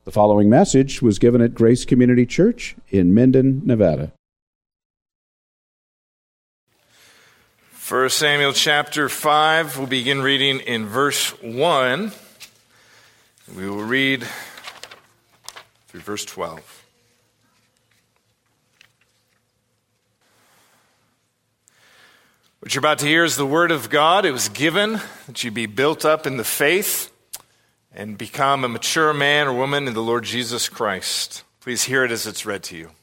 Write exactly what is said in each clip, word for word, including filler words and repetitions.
The following message was given at Grace Community Church in Minden, Nevada. First Samuel chapter five, we'll begin reading in verse one. We will read through verse twelve. What you're about to hear is the word of God. It was given that you be built up in the faith and become a mature man or woman in the Lord Jesus Christ. Please hear it as it's read to you.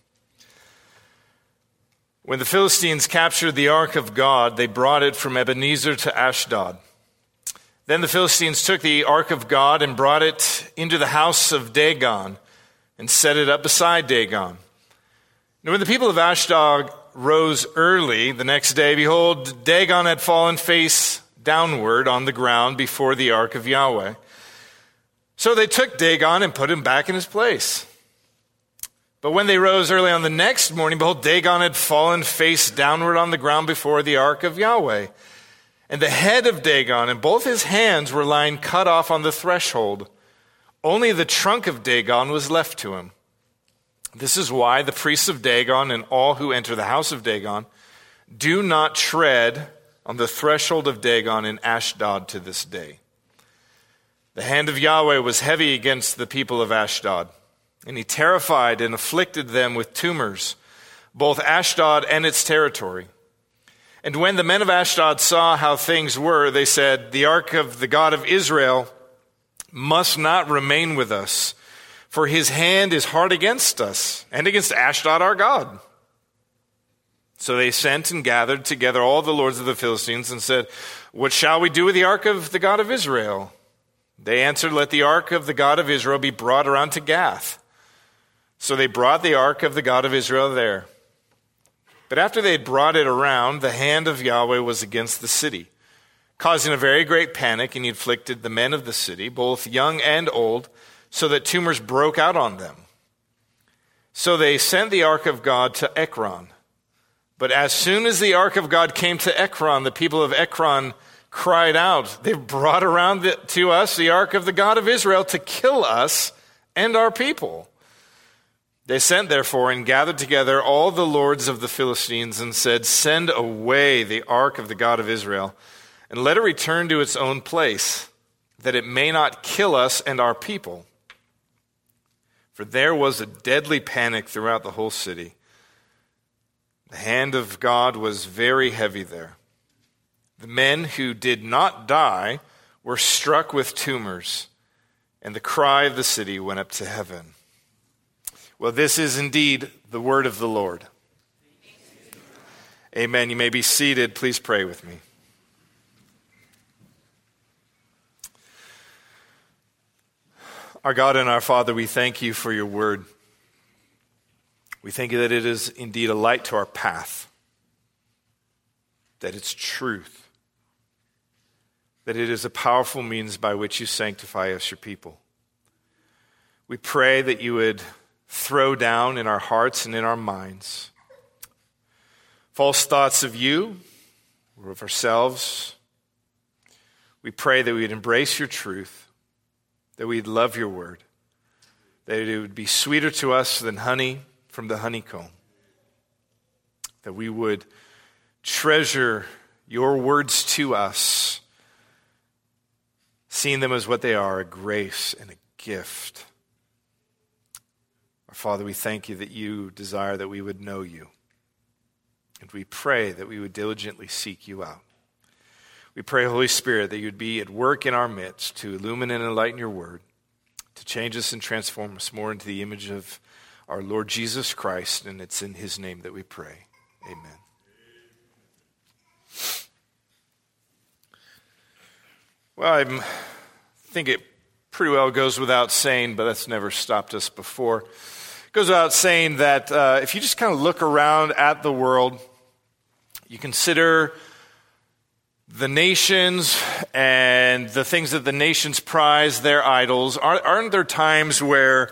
When the Philistines captured the ark of God, they brought it from Ebenezer to Ashdod. Then the Philistines took the ark of God and brought it into the house of Dagon and set it up beside Dagon. Now when the people of Ashdod rose early the next day, behold, Dagon had fallen face downward on the ground before the ark of Yahweh. So they took Dagon and put him back in his place. But when they rose early on the next morning, behold, Dagon had fallen face downward on the ground before the ark of Yahweh. And the head of Dagon and both his hands were lying cut off on the threshold. Only the trunk of Dagon was left to him. This is why the priests of Dagon and all who enter the house of Dagon do not tread on the threshold of Dagon in Ashdod to this day. The hand of Yahweh was heavy against the people of Ashdod, and he terrified and afflicted them with tumors, both Ashdod and its territory. And when the men of Ashdod saw how things were, they said, "The ark of the God of Israel must not remain with us, for his hand is hard against us and against Ashdod our God." So they sent and gathered together all the lords of the Philistines and said, "What shall we do with the ark of the God of Israel?" They answered, "Let the ark of the God of Israel be brought around to Gath." So they brought the ark of the God of Israel there. But after they had brought it around, the hand of Yahweh was against the city, causing a very great panic, and he afflicted the men of the city, both young and old, so that tumors broke out on them. So they sent the ark of God to Ekron. But as soon as the ark of God came to Ekron, the people of Ekron cried out, "They brought around the, to us the ark of the God of Israel to kill us and our people." They sent therefore and gathered together all the lords of the Philistines and said, "Send away the ark of the God of Israel and let it return to its own place, that it may not kill us and our people." For there was a deadly panic throughout the whole city. The hand of God was very heavy there. The men who did not die were struck with tumors, and the cry of the city went up to heaven. Well, this is indeed the word of the Lord. Amen. You may be seated. Please pray with me. Our God and our Father, we thank you for your word. We thank you that it is indeed a light to our path, that it's truth, that it is a powerful means by which you sanctify us, your people. We pray that you would throw down in our hearts and in our minds false thoughts of you or of ourselves. We pray that we would embrace your truth, that we'd love your word, that it would be sweeter to us than honey from the honeycomb, that we would treasure your words to us, seeing them as what they are, a grace and a gift. Our Father, we thank you that you desire that we would know you, and we pray that we would diligently seek you out. We pray, Holy Spirit, that you would be at work in our midst to illumine and enlighten your word, to change us and transform us more into the image of our Lord Jesus Christ, and it's in his name that we pray. Amen. Well, I'm, I think it pretty well goes without saying, but that's never stopped us before. It goes without saying that uh, if you just kind of look around at the world, you consider the nations and the things that the nations prize, their idols, aren't there times where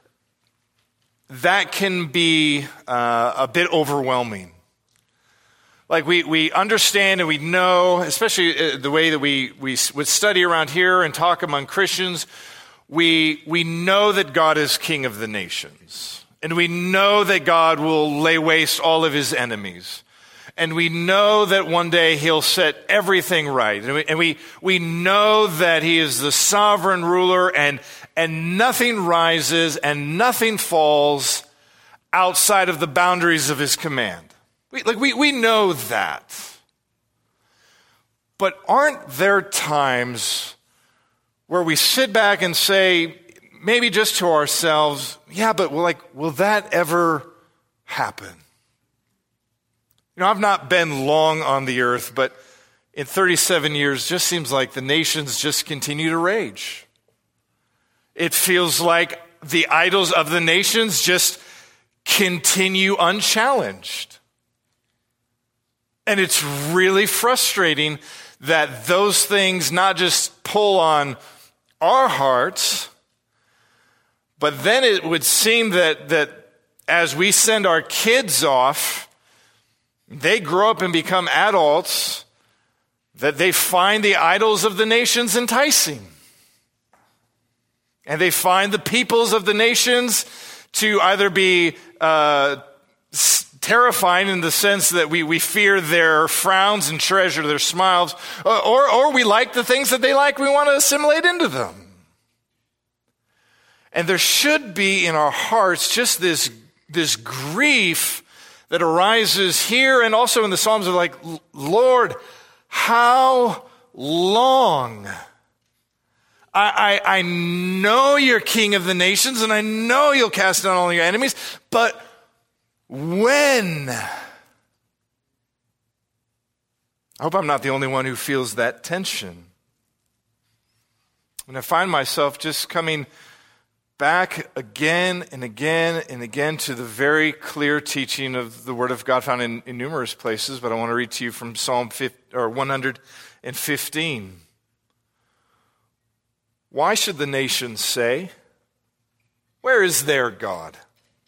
that can be uh, a bit overwhelming? Like we, we understand and we know, especially the way that we, we would study around here and talk among Christians, We, we know that God is king of the nations. And we know that God will lay waste all of his enemies. And we know that one day he'll set everything right. And we, and we, we know that he is the sovereign ruler, and, and nothing rises and nothing falls outside of the boundaries of his command. We, like we, we know that. But aren't there times where we sit back and say, maybe just to ourselves, yeah, but like, will that ever happen? You know, I've not been long on the earth, but in thirty-seven years, just seems like the nations just continue to rage. It feels like the idols of the nations just continue unchallenged. And it's really frustrating that those things not just pull on our hearts, but then it would seem that, that as we send our kids off, they grow up and become adults, that they find the idols of the nations enticing. And they find the peoples of the nations to either be uh, terrifying in the sense that we, we fear their frowns and treasure their smiles, or, or, or we like the things that they like, we want to assimilate into them. And there should be in our hearts just this, this grief that arises here and also in the Psalms of like, Lord, how long? I, I, I know you're king of the nations, and I know you'll cast down all your enemies, but when? I hope I'm not the only one who feels that tension. And I find myself just coming back again and again and again to the very clear teaching of the Word of God found in, in numerous places, but I want to read to you from Psalm fifty, or one hundred fifteen. Why should the nations say, where is their God?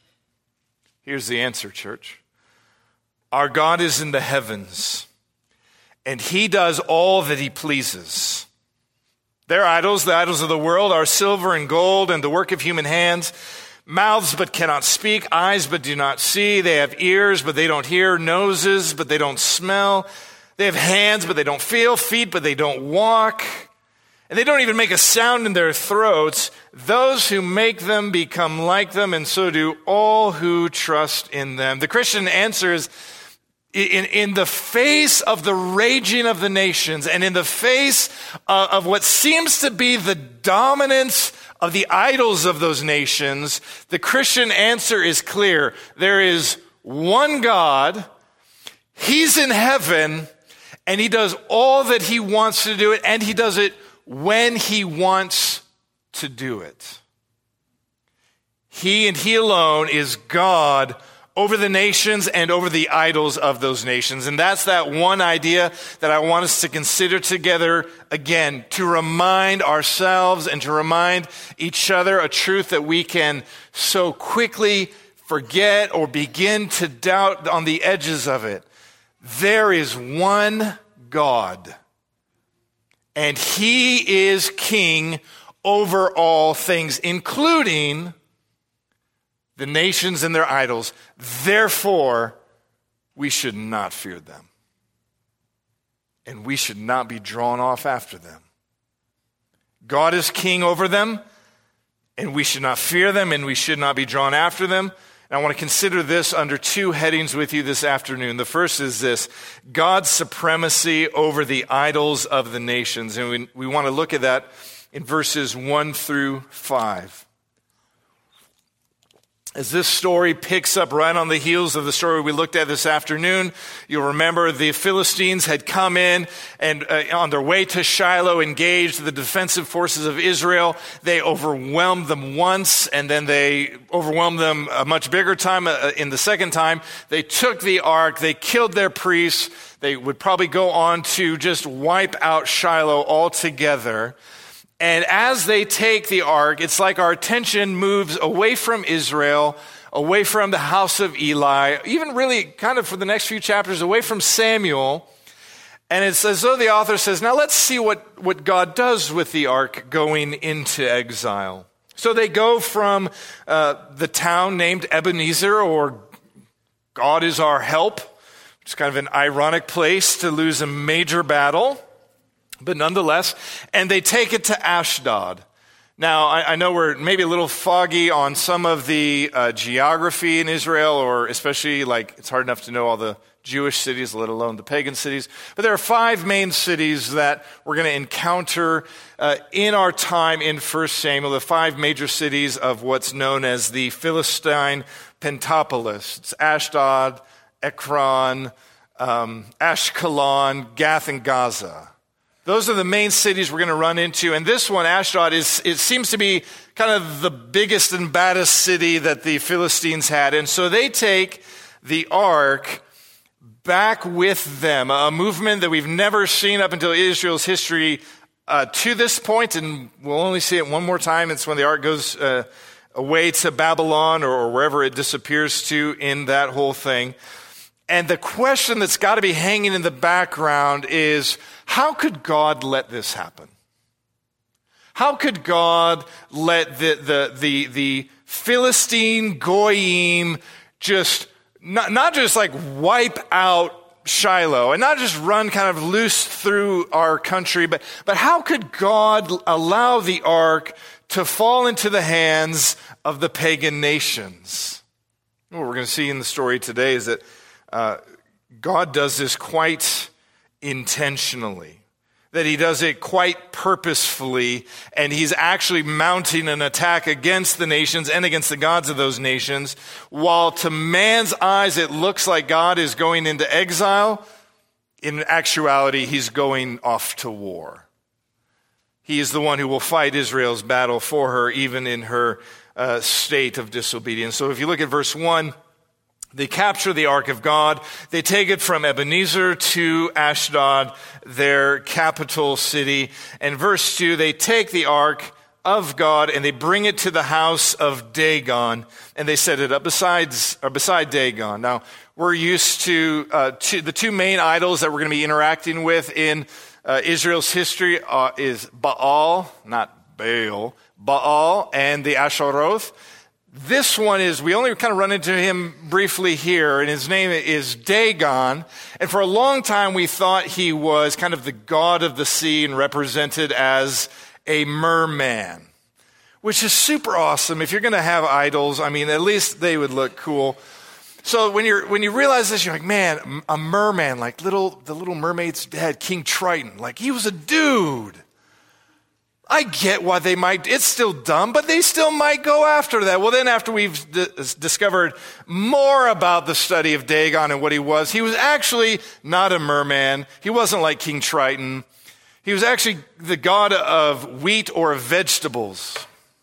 Here's the answer, church. Our God is in the heavens, and he does all that he pleases. Their idols, the idols of the world, are silver and gold and the work of human hands. Mouths but cannot speak, eyes but do not see. They have ears but they don't hear, noses but they don't smell. They have hands but they don't feel, feet but they don't walk. And they don't even make a sound in their throats. Those who make them become like them, and so do all who trust in them. The Christian answer is, In, in the face of the raging of the nations and in the face of, of what seems to be the dominance of the idols of those nations, the Christian answer is clear. There is one God, he's in heaven, and he does all that he wants to do it, and he does it when he wants to do it. He and he alone is God over the nations and over the idols of those nations. And that's that one idea that I want us to consider together again, to remind ourselves and to remind each other a truth that we can so quickly forget or begin to doubt on the edges of it. There is one God, and he is king over all things, including the nations and their idols. Therefore, we should not fear them. And we should not be drawn off after them. God is king over them, and we should not fear them, and we should not be drawn after them. And I want to consider this under two headings with you this afternoon. The first is this: God's supremacy over the idols of the nations. And we, we want to look at that in verses one through five. As this story picks up right on the heels of the story we looked at this afternoon, you'll remember the Philistines had come in and uh, on their way to Shiloh engaged the defensive forces of Israel. They overwhelmed them once, and then they overwhelmed them a much bigger time uh, in the second time. They took the ark, they killed their priests. They would probably go on to just wipe out Shiloh altogether. And as they take the ark, it's like our attention moves away from Israel, away from the house of Eli, even really kind of for the next few chapters, away from Samuel. And it's as though the author says, now let's see what, what God does with the ark going into exile. So they go from uh, the town named Ebenezer, or God is our help. It's kind of an ironic place to lose a major battle, but nonetheless, and they take it to Ashdod. Now, I, I know we're maybe a little foggy on some of the uh, geography in Israel, or especially like it's hard enough to know all the Jewish cities, let alone the pagan cities. But there are five main cities that we're going to encounter uh, in our time in First Samuel, the five major cities of what's known as the Philistine Pentapolis. It's Ashdod, Ekron, um, Ashkelon, Gath, and Gaza. Those are the main cities we're going to run into. And this one, Ashdod, is it seems to be kind of the biggest and baddest city that the Philistines had. And so they take the ark back with them, a movement that we've never seen up until Israel's history uh, to this point, and we'll only see it one more time. It's when the ark goes uh, away to Babylon or, or wherever it disappears to in that whole thing. And the question that's got to be hanging in the background is, how could God let this happen? How could God let the the the, the Philistine Goyim just Not, not just like wipe out Shiloh and not just run kind of loose through our country, but, but how could God allow the ark to fall into the hands of the pagan nations? What we're going to see in the story today is that uh, God does this quite intentionally, that he does it quite purposefully, and he's actually mounting an attack against the nations and against the gods of those nations, while to man's eyes it looks like God is going into exile. In actuality, he's going off to war. He is the one who will fight Israel's battle for her, even in her uh, state of disobedience. So if you look at verse one, they capture the ark of God. They take it from Ebenezer to Ashdod, their capital city. And verse two, they take the ark of God and they bring it to the house of Dagon, and they set it up besides or beside Dagon. Now, we're used to, uh, to the two main idols that we're going to be interacting with in uh, Israel's history uh, is Baal, not Baal, Baal and the Asheroth. This one is, we only kind of run into him briefly here, and his name is Dagon. And for a long time, we thought he was kind of the god of the sea and represented as a merman, which is super awesome. If you're going to have idols, I mean, at least they would look cool. So when you're when you realize this, you're like, man, a merman, like little the Little Mermaid's dad, King Triton, like he was a dude. I get why they might, it's still dumb, but they still might go after that. Well, then after we've d- discovered more about the study of Dagon and what he was, he was actually not a merman. He wasn't like King Triton. He was actually the god of wheat or of vegetables.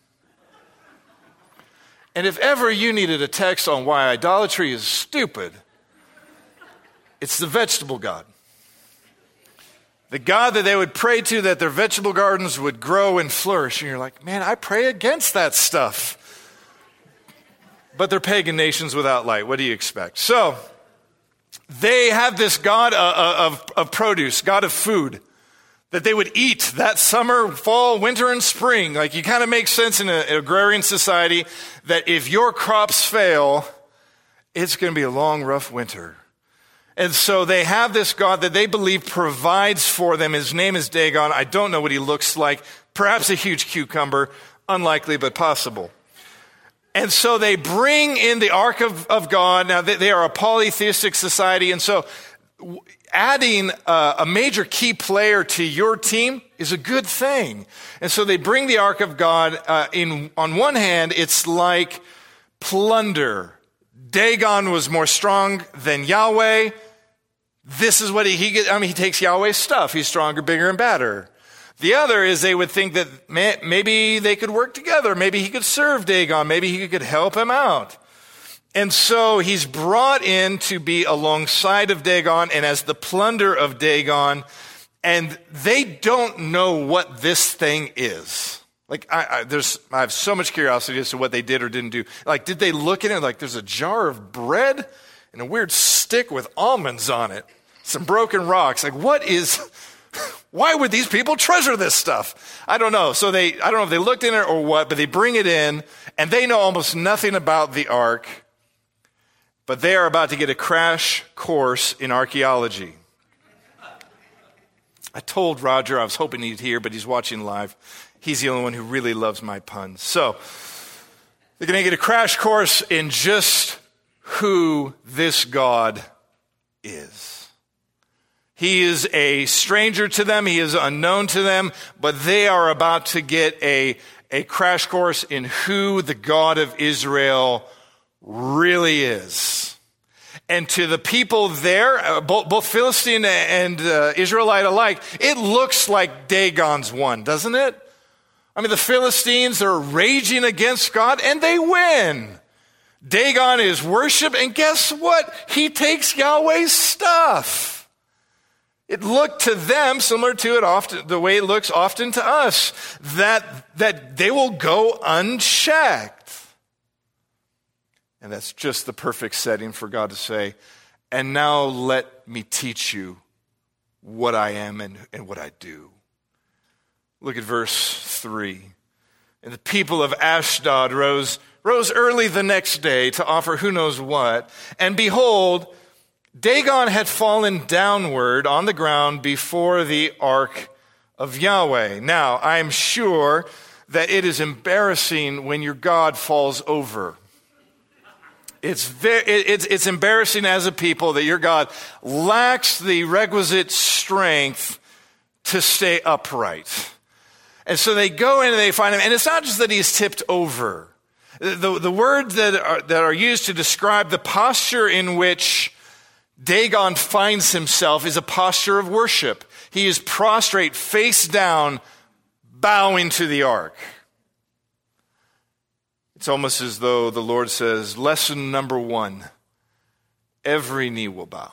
And if ever you needed a text on why idolatry is stupid, it's the vegetable god. The God that they would pray to, that their vegetable gardens would grow and flourish. And you're like, man, I pray against that stuff. But they're pagan nations without light. What do you expect? So they have this God of, of produce, God of food, that they would eat that summer, fall, winter, and spring. Like, you kind of make sense in an agrarian society that if your crops fail, it's going to be a long, rough winter. And so they have this God that they believe provides for them. His name is Dagon. I don't know what he looks like. Perhaps a huge cucumber. Unlikely, but possible. And so they bring in the ark of, of God. Now, they, they are a polytheistic society. And so adding uh, a major key player to your team is a good thing. And so they bring the ark of God. Uh, in on one hand, it's like plunder. Dagon was more strong than Yahweh. This is what he, he gets. I mean, he takes Yahweh's stuff. He's stronger, bigger, and badder. The other is they would think that may, maybe they could work together. Maybe he could serve Dagon. Maybe he could help him out. And so he's brought in to be alongside of Dagon and as the plunder of Dagon. And they don't know what this thing is. Like, I, I, there's, I have so much curiosity as to what they did or didn't do. Like, did they look at it like there's a jar of bread and a weird stick with almonds on it? some broken rocks. Like, what is, why would these people treasure this stuff? I don't know. So they, I don't know if they looked in it or what, but they bring it in, and they know almost nothing about the ark, but they are about to get a crash course in archaeology. I told Roger I was hoping he'd hear, but he's watching live. He's the only one who really loves my puns. So they're going to get a crash course in just who this God is. He is a stranger to them. He is unknown to them, but they are about to get a, a crash course in who the God of Israel really is. And to the people there, uh, both, both Philistine and uh, Israelite alike, it looks like Dagon's won, doesn't it? I mean, the Philistines are raging against God, and they win. Dagon is worship, and guess what? He takes Yahweh's stuff. It looked to them similar to it often, the way it looks often to us, that, that they will go unchecked. And that's just the perfect setting for God to say, and now let me teach you what I am and, and what I do. Look at verse three. And the people of Ashdod rose, rose early the next day to offer who knows what. And behold, Dagon had fallen downward on the ground before the ark of Yahweh. Now, I am sure that it is embarrassing when your God falls over. It's, very, it's, it's embarrassing as a people that your God lacks the requisite strength to stay upright. And so they go in and they find him. And it's not just that he's tipped over. The, the words that are, that are used to describe the posture in which Dagon finds himself is a posture of worship. He is prostrate, face down, bowing to the ark. It's almost as though the Lord says, lesson number one, every knee will bow.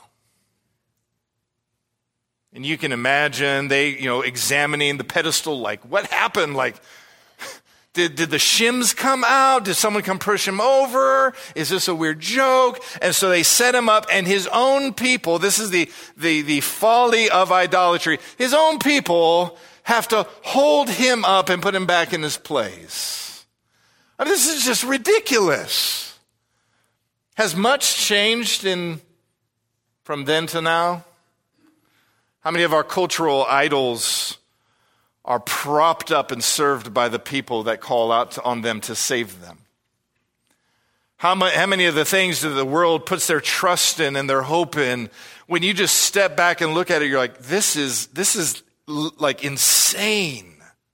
And you can imagine they, you know, examining the pedestal, like, what happened? Like, did, did the shims come out? Did someone come push him over? Is this a weird joke? And so they set him up, and his own people, this is the, the, the folly of idolatry, his own people have to hold him up and put him back in his place. I mean, this is just ridiculous. Has much changed in from then to now? How many of our cultural idols are propped up and served by the people that call out on them to save them? How, ma- how many of the things that the world puts their trust in and their hope in, when you just step back and look at it, you're like, this is, this is l- like insane.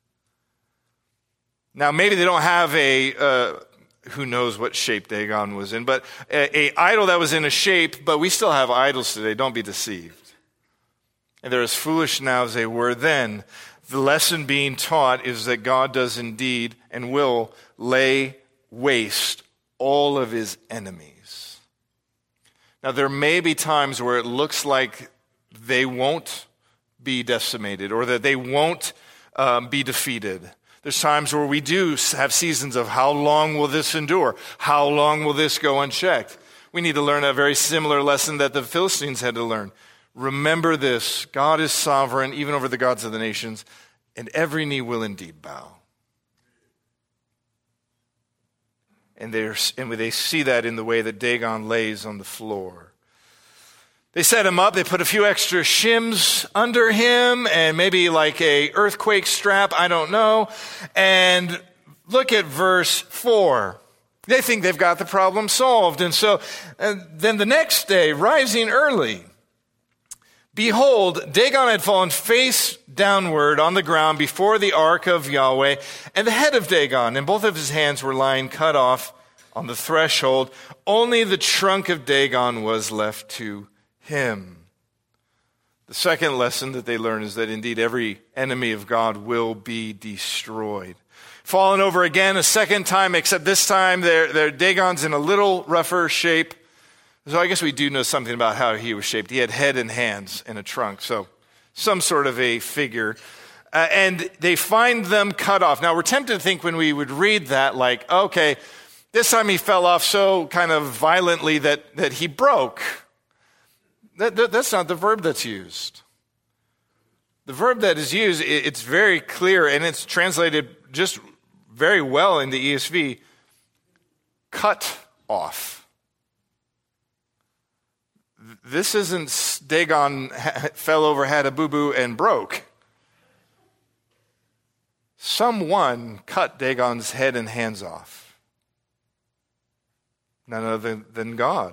Now, maybe they don't have a, uh, who knows what shape Dagon was in, but a, a idol that was in a shape, but we still have idols today. Don't be deceived. And they're as foolish now as they were then. The lesson being taught is that God does indeed and will lay waste all of his enemies. Now, there may be times where it looks like they won't be decimated or that they won't um, be defeated. There's times where we do have seasons of how long will this endure? How long will this go unchecked? We need to learn a very similar lesson that the Philistines had to learn. Remember this, God is sovereign even over the gods of the nations, and every knee will indeed bow. And, and they see that in the way that Dagon lays on the floor. They set him up, they put a few extra shims under him and maybe like a earthquake strap, I don't know. And look at verse four. They think they've got the problem solved. And so and then the next day, rising early, behold, Dagon had fallen face downward on the ground before the ark of Yahweh, and the head of Dagon and both of his hands were lying cut off on the threshold. Only the trunk of Dagon was left to him. The second lesson that they learn is that indeed every enemy of God will be destroyed. Fallen over again a second time, except this time their, their Dagon's in a little rougher shape. So I guess we do know something about how he was shaped. He had head and hands and a trunk, so some sort of a figure. Uh, and they find them cut off. Now we're tempted to think when we would read that like, okay, this time he fell off so kind of violently that, that he broke. That, that, that's not the verb that's used. The verb that is used, it, it's very clear, and it's translated just very well in the E S V, cut off. This isn't Dagon fell over, had a boo-boo, and broke. Someone cut Dagon's head and hands off. None other than God.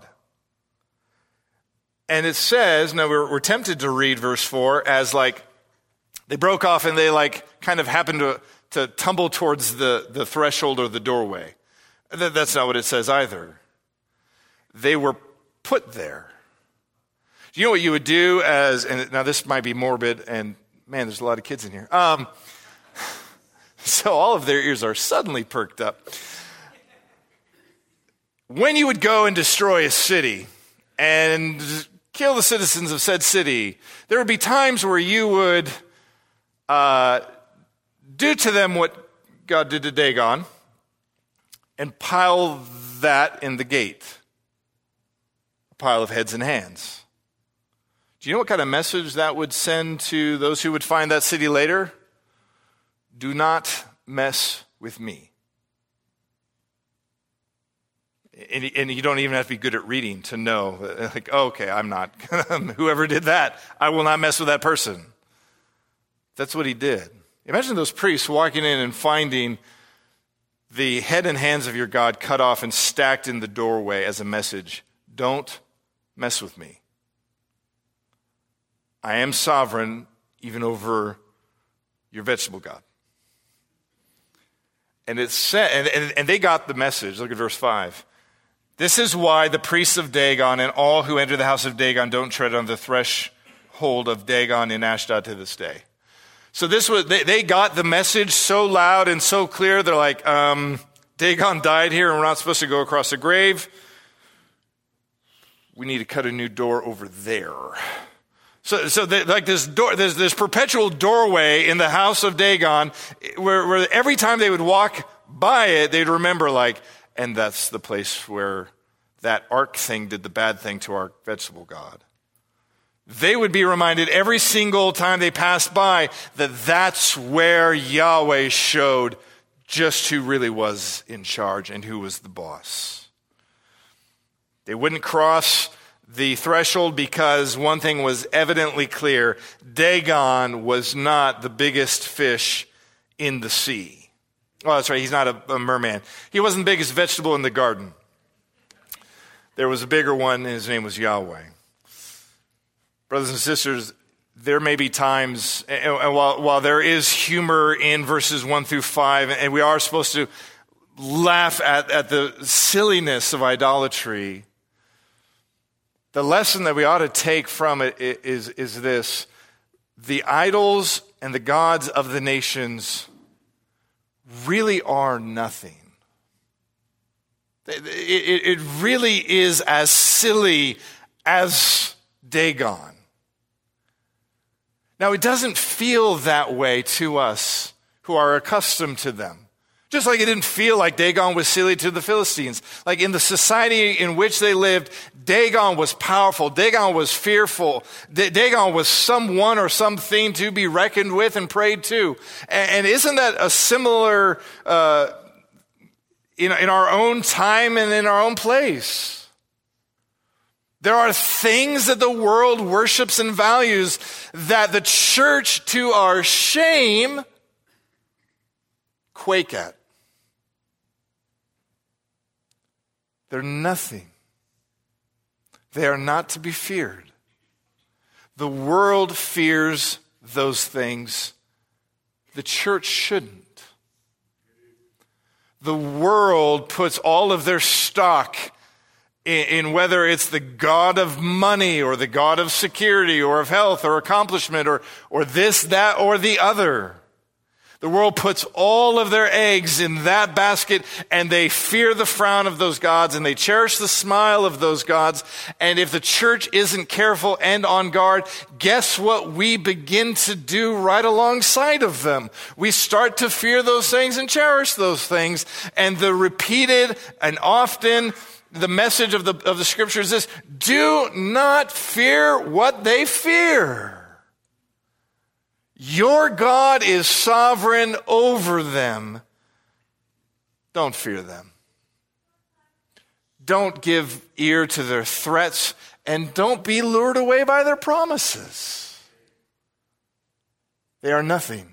And it says, now we're, we're tempted to read verse four as like, they broke off and they like kind of happened to, to tumble towards the, the threshold or the doorway. That, that's not what it says either. They were put there. Do you know what you would do as, and now this might be morbid, and man, there's a lot of kids in here. Um, so all of their ears are suddenly perked up. When you would go and destroy a city and kill the citizens of said city, there would be times where you would uh, do to them what God did to Dagon and pile that in the gate, a pile of heads and hands. Do you know what kind of message that would send to those who would find that city later? Do not mess with me. And, and you don't even have to be good at reading to know, like, oh, okay, I'm not. Whoever did that, I will not mess with that person. That's what he did. Imagine those priests walking in and finding the head and hands of your God cut off and stacked in the doorway as a message. Don't mess with me. I am sovereign even over your vegetable god. And it said, and, and, and they got the message. Look at verse five. This is why the priests of Dagon and all who enter the house of Dagon don't tread on the threshold of Dagon in Ashdod to this day. So this was, they, they got the message so loud and so clear. They're like, um, Dagon died here and we're not supposed to go across the grave. We need to cut a new door over there. So, so they, like this door, there's this perpetual doorway in the house of Dagon where, where every time they would walk by it, they'd remember like, and that's the place where that ark thing did the bad thing to our vegetable god. They would be reminded every single time they passed by that that's where Yahweh showed just who really was in charge and who was the boss. They wouldn't cross the threshold because one thing was evidently clear. Dagon was not the biggest fish in the sea. Oh, that's right. He's not a, a merman. He wasn't the biggest vegetable in the garden. There was a bigger one, and his name was Yahweh. Brothers and sisters, there may be times, and, and while, while there is humor in verses one through five, and we are supposed to laugh at, at the silliness of idolatry, the lesson that we ought to take from it is, is this. The idols and the gods of the nations really are nothing. It, it, it really is as silly as Dagon. Now, it doesn't feel that way to us who are accustomed to them. Just like it didn't feel like Dagon was silly to the Philistines. Like in the society in which they lived, Dagon was powerful. Dagon was fearful. D- Dagon was someone or something to be reckoned with and prayed to. And, and isn't that a similar, uh, in, in our own time and in our own place? There are things that the world worships and values that the church, to our shame, quake at. They're nothing. They are not to be feared. The world fears those things. The church shouldn't. The world puts all of their stock in, in whether it's the god of money or the god of security or of health or accomplishment or, or this, that, or the other. The world puts all of their eggs in that basket, and they fear the frown of those gods, and they cherish the smile of those gods. And if the church isn't careful and on guard, guess what we begin to do right alongside of them? We start to fear those things and cherish those things. And the repeated and often the message of the, of the scripture is this: do not fear what they fear. Your God is sovereign over them. Don't fear them. Don't give ear to their threats, and don't be lured away by their promises. They are nothing.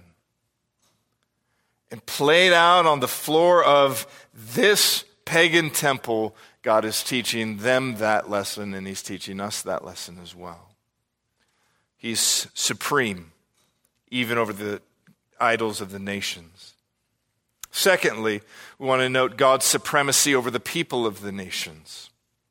And played out on the floor of this pagan temple, God is teaching them that lesson, and he's teaching us that lesson as well. He's supreme, even over the idols of the nations. Secondly, we want to note God's supremacy over the people of the nations.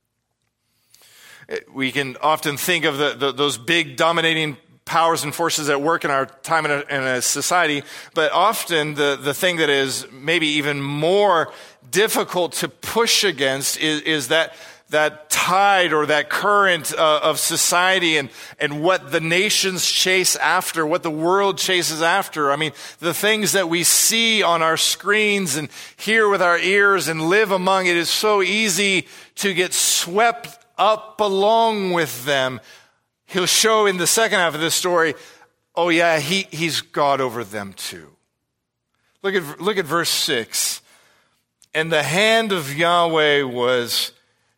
We can often think of the, the, those big dominating powers and forces at work in our time in a, in a society, but often the, the thing that is maybe even more difficult to push against is, is that that tide or that current uh, of society and, and what the nations chase after, what the world chases after. I mean, the things that we see on our screens and hear with our ears and live among, it is so easy to get swept up along with them. He'll show in the second half of this story, oh yeah, he, he's God over them too. Look at, look at verse six. And the hand of Yahweh was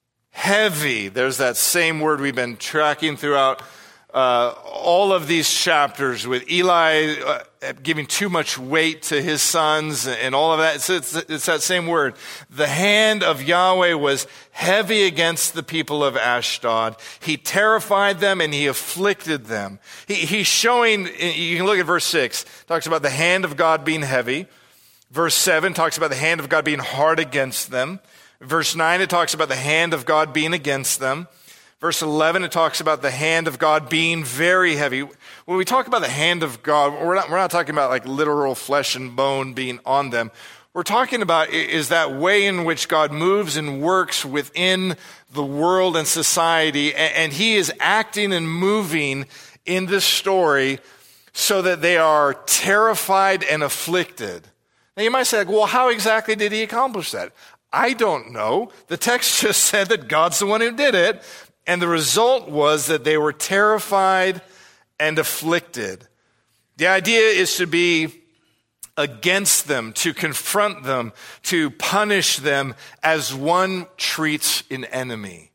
heavy. There's that same word we've been tracking throughout uh, all of these chapters, with Eli uh, giving too much weight to his sons and all of that. It's, it's, it's that same word. The hand of Yahweh was heavy against the people of Ashdod. He terrified them and he afflicted them. He, he's showing, you can look at verse six, talks about the hand of God being heavy. Verse seven talks about the hand of God being hard against them. Verse nine, it talks about the hand of God being against them. Verse eleven, it talks about the hand of God being very heavy. When we talk about the hand of God, we're not, we're not talking about like literal flesh and bone being on them. We're talking about is that way in which God moves and works within the world and society, and he is acting and moving in this story so that they are terrified and afflicted. Now you might say, like, well, how exactly did he accomplish that? I don't know. The text just said that God's the one who did it, and the result was that they were terrified and afflicted. The idea is to be against them, to confront them, to punish them as one treats an enemy.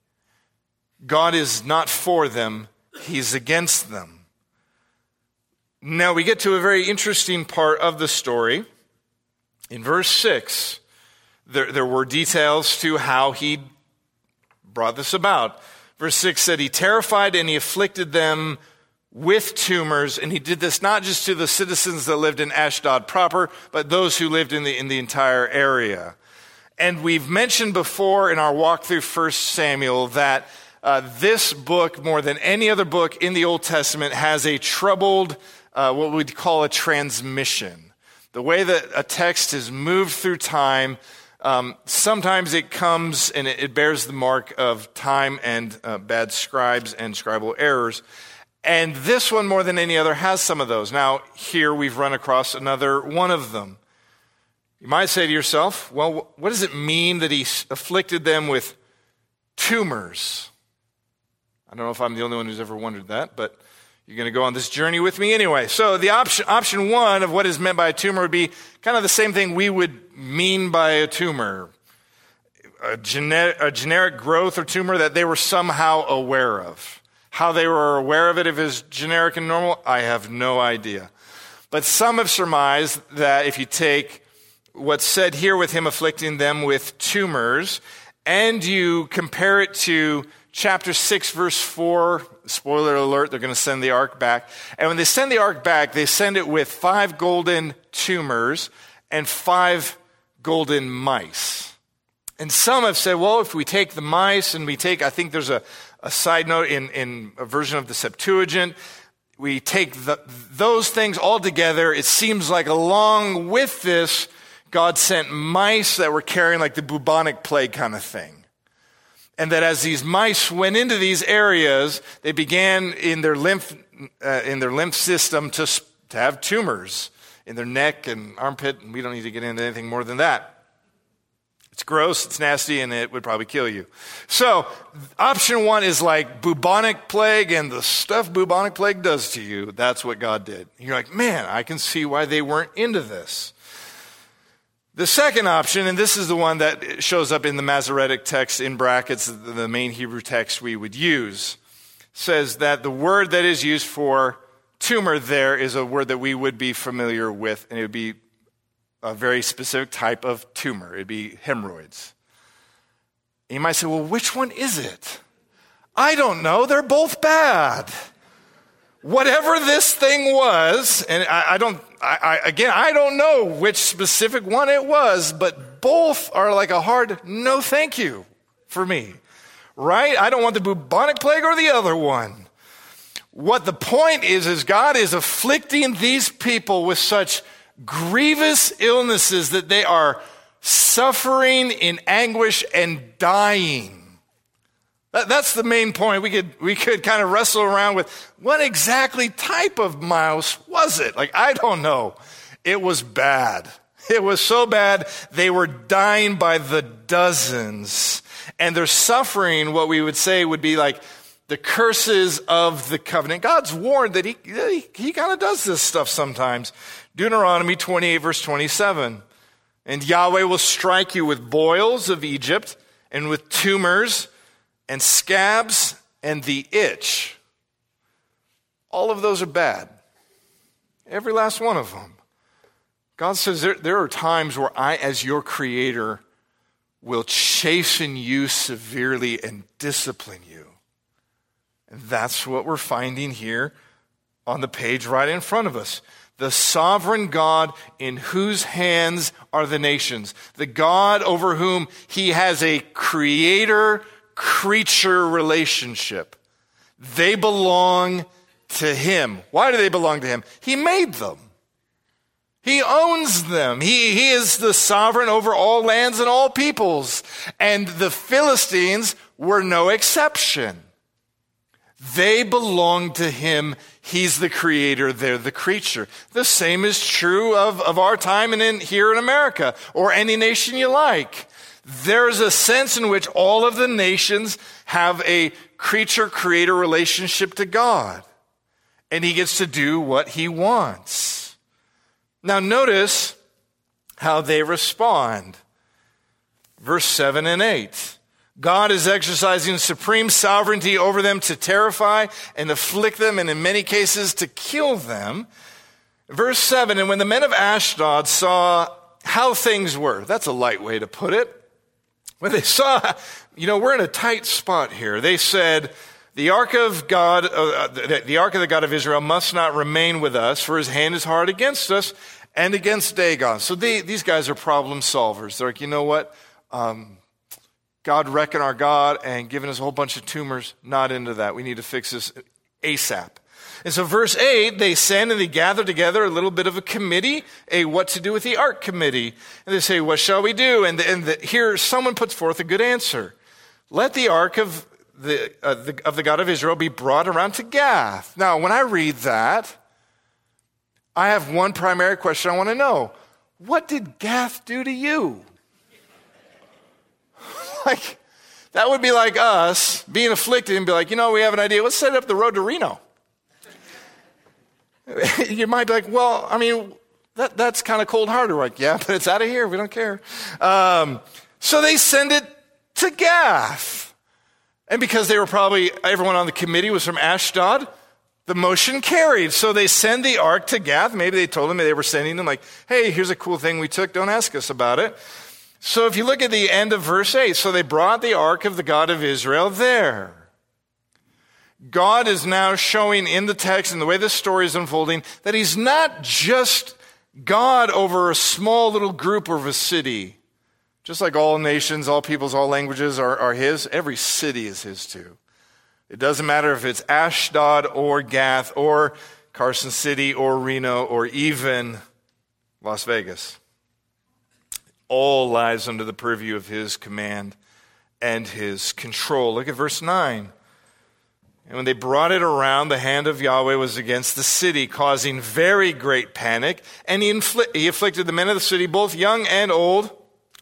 God is not for them, he's against them. Now we get to a very interesting part of the story. In verse six, there, there were details to how he brought this about. Verse six said, he terrified and he afflicted them with tumors, and he did this not just to the citizens that lived in Ashdod proper, but those who lived in the, in the entire area. And we've mentioned before in our walk through First Samuel that uh, this book, more than any other book in the Old Testament, has a troubled, uh, what we'd call a transmission. The way that a text is moved through time, um, sometimes it comes and it, it bears the mark of time and uh, bad scribes and scribal errors. And this one, more than any other, has some of those. Now, here we've run across another one of them. You might say to yourself, well, what does it mean that he afflicted them with tumors? I don't know if I'm the only one who's ever wondered that, but you're going to go on this journey with me anyway. So the option, option one of what is meant by a tumor would be kind of the same thing we would mean by a tumor. A, gener- a generic growth or tumor that they were somehow aware of. How they were aware of it, if it was generic and normal, I have no idea. But some have surmised that if you take what's said here with him afflicting them with tumors, and you compare it to chapter six, verse four, spoiler alert, they're going to send the ark back. And when they send the ark back, they send it with five golden tumors and five golden mice. And some have said, well, if we take the mice and we take, I think there's a, a side note in, in a version of the Septuagint, we take the, those things all together, it seems like along with this, God sent mice that were carrying like the bubonic plague kind of thing. And that as these mice went into these areas, they began in their lymph uh, in their lymph system to, to have tumors in their neck and armpit, and we don't need to get into anything more than that. It's gross, it's nasty, and it would probably kill you. So option one is like bubonic plague and the stuff bubonic plague does to you. That's what God did. You're like, man, I can see why they weren't into this. The second option, and this is the one that shows up in the Masoretic text in brackets, the main Hebrew text we would use, says that the word that is used for tumor there is a word that we would be familiar with, and it would be a very specific type of tumor. It'd be hemorrhoids. And you might say, well, which one is it? I don't know. They're both bad. Whatever this thing was, and I, I don't, I, I, again, I don't know which specific one it was, but both are like a hard no thank you for me, right? I don't want the bubonic plague or the other one. What the point is, is God is afflicting these people with such grievous illnesses that they are suffering in anguish and dying. That, that's the main point. We could we could kind of wrestle around with what exactly type of mouse was it? Like, I don't know. It was bad. It was so bad they were dying by the dozens. And they're suffering what we would say would be like the curses of the covenant. God's warned that he, he, he kind of does this stuff sometimes. Deuteronomy twenty-eight, verse twenty-seven. And Yahweh will strike you with boils of Egypt and with tumors and scabs and the itch. All of those are bad. Every last one of them. God says there, there are times where I, as your creator, will chasten you severely and discipline you. And that's what we're finding here on the page right in front of us. The sovereign God in whose hands are the nations. The God over whom he has a creator-creature relationship. They belong to him. Why do they belong to him? He made them. He owns them. He, he is the sovereign over all lands and all peoples. And the Philistines were no exception. They belong to him. He's the creator. They're the creature. The same is true of, of our time and in, here in America or any nation you like. There's a sense in which all of the nations have a creature-creator relationship to God. And he gets to do what he wants. Now notice how they respond. Verse seven and eight. God is exercising supreme sovereignty over them to terrify and afflict them, and in many cases to kill them. Verse seven, and when the men of Ashdod saw how things were, that's a light way to put it. When they saw, you know, we're in a tight spot here. They said, the ark of God, uh, the, the ark of the God of Israel must not remain with us, for his hand is hard against us and against Dagon. So they, these guys are problem solvers. They're like, you know what? Um, God reckon our God and giving us a whole bunch of tumors, not into that. We need to fix this ASAP. And so verse eight, they send and they gather together a little bit of a committee, a what to do with the ark committee. And they say, what shall we do? And, the, and the, here someone puts forth a good answer. Let the ark of the, uh, the, of the God of Israel be brought around to Gath. Now, when I read that, I have one primary question I want to know. What did Gath do to you? Like, that would be like us being afflicted and be like, you know, we have an idea. Let's set up the road to Reno. You might be like, well, I mean, that, that's kind of cold-hearted. We're like, yeah, but it's out of here. We don't care. Um, so they send it to Gath. And because they were probably, everyone on the committee was from Ashdod, the motion carried. So they send the ark to Gath. Maybe they told them they were sending them like, hey, here's a cool thing we took. Don't ask us about it. So if you look at the end of verse eight, so they brought the ark of the God of Israel there. God is now showing in the text and the way this story is unfolding that he's not just God over a small little group of a city. Just like all nations, all peoples, all languages are, are his, every city is his too. It doesn't matter if it's Ashdod or Gath or Carson City or Reno or even Las Vegas. All lies under the purview of his command and his control. Look at verse nine. And when they brought it around, the hand of Yahweh was against the city, causing very great panic. And he, infl- he afflicted the men of the city, both young and old,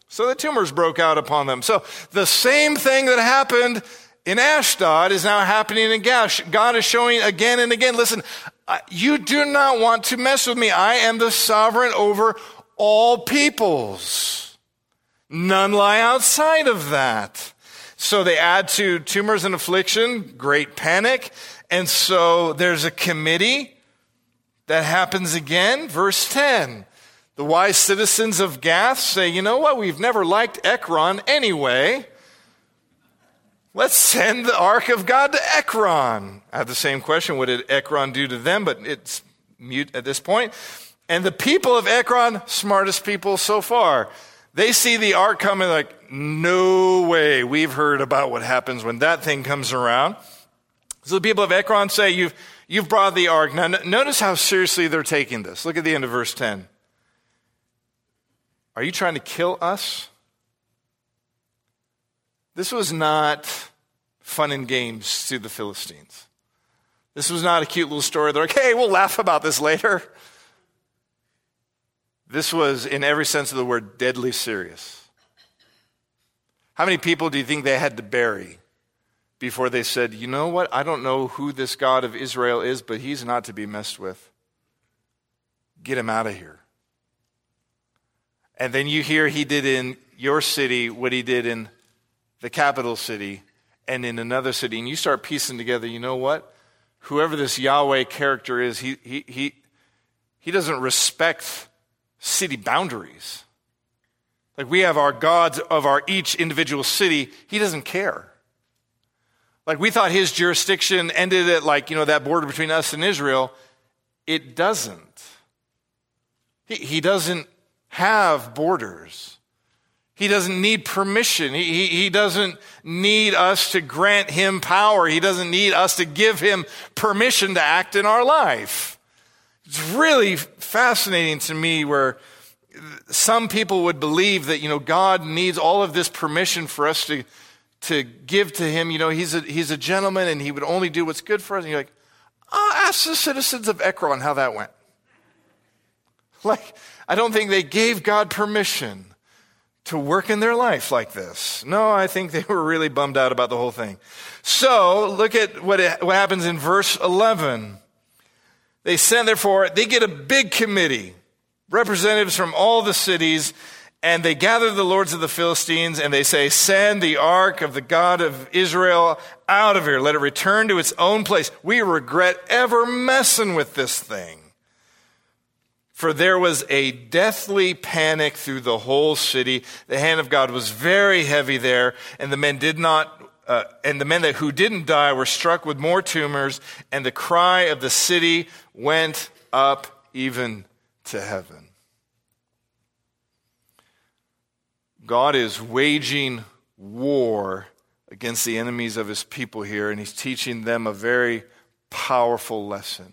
So the tumors broke out upon them. So the same thing that happened in Ashdod is now happening in Gash. God is showing again and again, listen, you do not want to mess with me. I am the sovereign over all peoples. None lie outside of that. So they add to tumors and affliction, great panic. And so there's a committee that happens again. Verse ten. The wise citizens of Gath say, you know what? We've never liked Ekron anyway. Let's send the ark of God to Ekron. I have the same question. What did Ekron do to them? But it's mute at this point. And the people of Ekron, smartest people so far, they see the ark coming like, no way. We've heard about what happens when that thing comes around. So the people of Ekron say, you've, you've brought the ark. Now, notice how seriously they're taking this. Look at the end of verse ten. Are you trying to kill us? This was not fun and games to the Philistines. This was not a cute little story. They're like, hey, we'll laugh about this later. This was, in every sense of the word, deadly serious. How many people do you think they had to bury before they said, you know what? I don't know who this God of Israel is, but he's not to be messed with. Get him out of here. And then you hear he did in your city what he did in the capital city and in another city. And you start piecing together, you know what? Whoever this Yahweh character is, he he he he doesn't respect city boundaries. Like we have our gods of our each individual city. He doesn't care. Like we thought his jurisdiction ended at like, you know, that border between us and Israel. It doesn't. He, he doesn't have borders. He doesn't need permission. He, he, he doesn't need us to grant him power. He doesn't need us to give him permission to act in our life. It's really fascinating to me where some people would believe that, you know, God needs all of this permission for us to, to give to him. You know, he's a, he's a gentleman and he would only do what's good for us. And you're like, oh, ask the citizens of Ekron how that went. Like, I don't think they gave God permission to work in their life like this. No, I think they were really bummed out about the whole thing. So look at what, it, what happens in verse eleven. They send, therefore, they get a big committee, representatives from all the cities, and they gather the lords of the Philistines, and they say, send the ark of the God of Israel out of here. Let it return to its own place. We regret ever messing with this thing. For there was a deathly panic through the whole city. The hand of God was very heavy there, and the men did not, uh, and the men that who didn't die were struck with more tumors, and the cry of the city went up even to heaven. God is waging war against the enemies of his people here, and he's teaching them a very powerful lesson.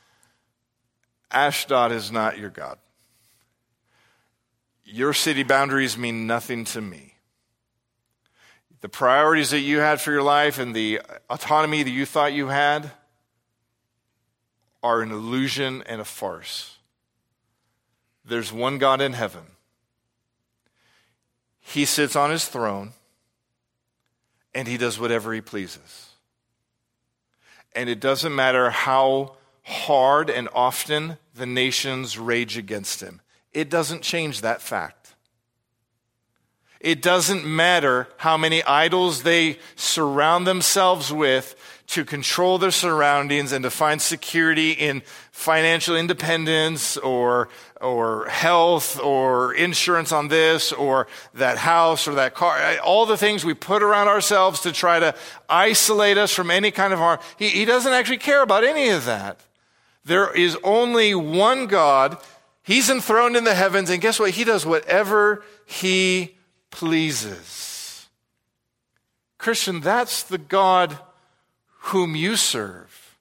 Ashdod is not your God. Your city boundaries mean nothing to me. The priorities that you had for your life and the autonomy that you thought you had are an illusion and a farce. There's one God in heaven. He sits on his throne and he does whatever he pleases. And it doesn't matter how hard and often the nations rage against him. It doesn't change that fact. It doesn't matter how many idols they surround themselves with to control their surroundings and to find security in financial independence or or health or insurance on this or that house or that car. All the things we put around ourselves to try to isolate us from any kind of harm. He, he doesn't actually care about any of that. There is only one God. He's enthroned in the heavens, and guess what? He does whatever he pleases. Christian, that's the God whom you serve.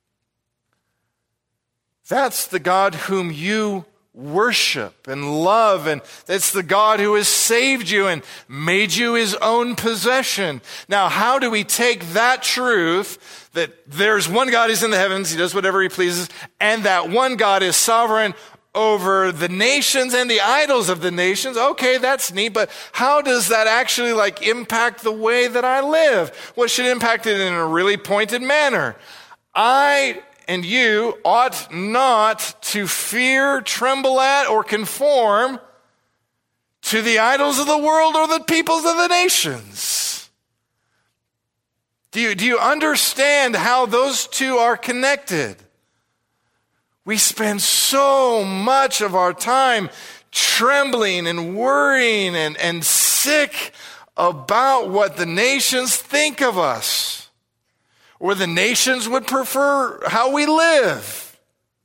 That's the God whom you worship and love, and that's the God who has saved you and made you his own possession. Now, how do we take that truth that there's one God who's in the heavens, he does whatever he pleases, and that one God is sovereign over the nations and the idols of the nations. Okay, that's neat, but how does that actually like impact the way that I live? Well, it should impact it in a really pointed manner. I and you ought not to fear, tremble at, or conform to the idols of the world or the peoples of the nations. Do you, do you understand how those two are connected? We spend so much of our time trembling and worrying and, and sick about what the nations think of us, or the nations would prefer how we live.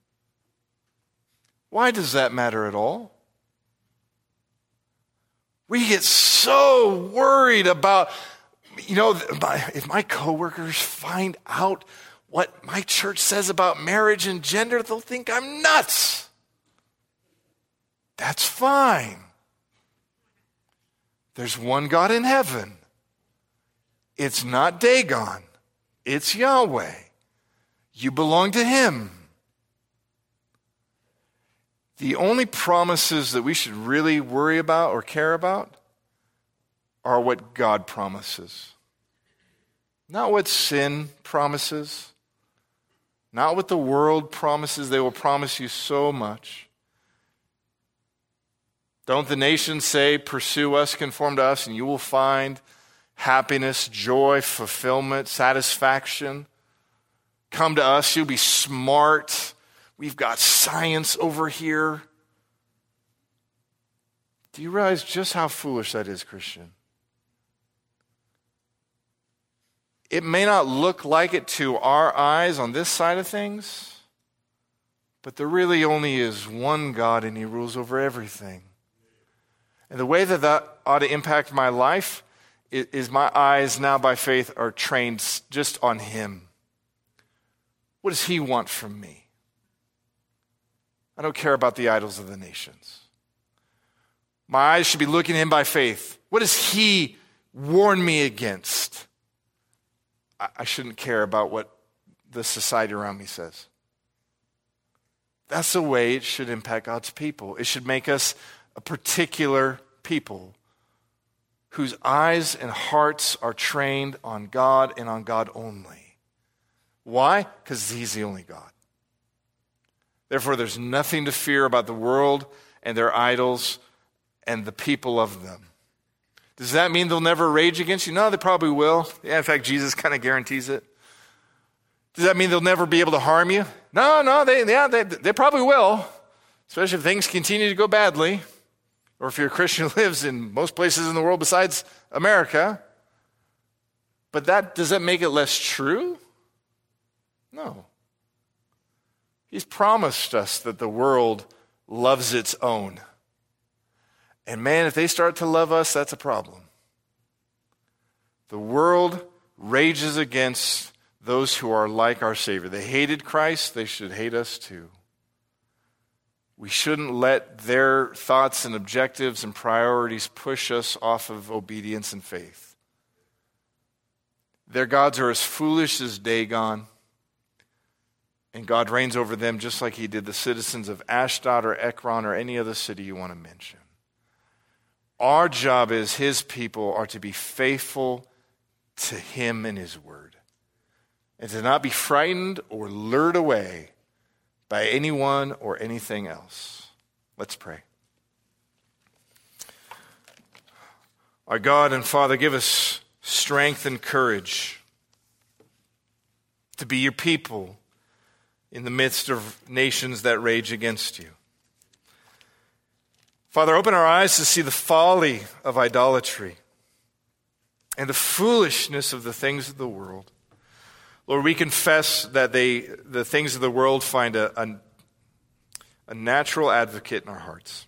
Why does that matter at all? We get so worried about, you know, if my coworkers find out what my church says about marriage and gender, they'll think I'm nuts. That's fine. There's one God in heaven. It's not Dagon. It's Yahweh. You belong to Him. The only promises that we should really worry about or care about are what God promises. Not what sin promises. Not what the world promises. They will promise you so much. Don't the nations say, pursue us, conform to us, and you will find happiness, joy, fulfillment, satisfaction. Come to us, you'll be smart. We've got science over here. Do you realize just how foolish that is, Christian? It may not look like it to our eyes on this side of things, but there really only is one God, and He rules over everything. And the way that that ought to impact my life is my eyes now by faith are trained just on Him. What does He want from me? I don't care about the idols of the nations. My eyes should be looking at Him by faith. What does He warn me against? I shouldn't care about what the society around me says. That's the way it should impact God's people. It should make us a particular people whose eyes and hearts are trained on God and on God only. Why? Because He's the only God. Therefore, there's nothing to fear about the world and their idols and the people of them. Does that mean they'll never rage against you? No, they probably will. Yeah, in fact, Jesus kind of guarantees it. Does that mean they'll never be able to harm you? No, no, they, yeah, they, they probably will, especially if things continue to go badly, or if you're a Christian who lives in most places in the world besides America. But that does that make it less true? No. He's promised us that the world loves its own. And man, if they start to love us, that's a problem. The world rages against those who are like our Savior. They hated Christ, they should hate us too. We shouldn't let their thoughts and objectives and priorities push us off of obedience and faith. Their gods are as foolish as Dagon, and God reigns over them just like He did the citizens of Ashdod or Ekron or any other city you want to mention. Our job as His people are to be faithful to Him and His word, and to not be frightened or lured away by anyone or anything else. Let's pray. Our God and Father, give us strength and courage to be your people in the midst of nations that rage against you. Father, open our eyes to see the folly of idolatry and the foolishness of the things of the world. Lord, we confess that they, the things of the world find a, a, a natural advocate in our hearts.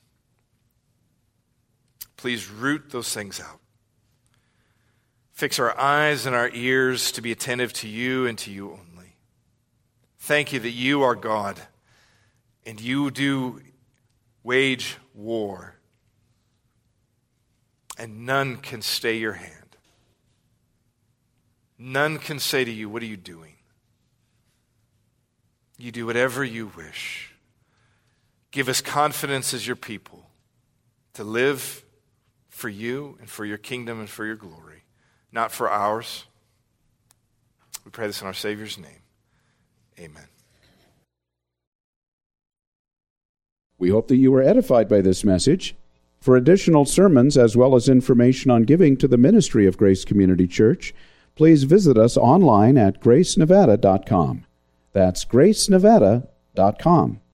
Please root those things out. Fix our eyes and our ears to be attentive to you and to you only. Thank you that you are God and you do wage war, and none can stay your hand. None can say to you, what are you doing? You do whatever you wish. Give us confidence as your people to live for you and for your kingdom and for your glory, not for ours. We pray this in our Savior's name. Amen. We hope that you were edified by this message. For additional sermons as well as information on giving to the ministry of Grace Community Church, please visit us online at grace nevada dot com. That's grace nevada dot com.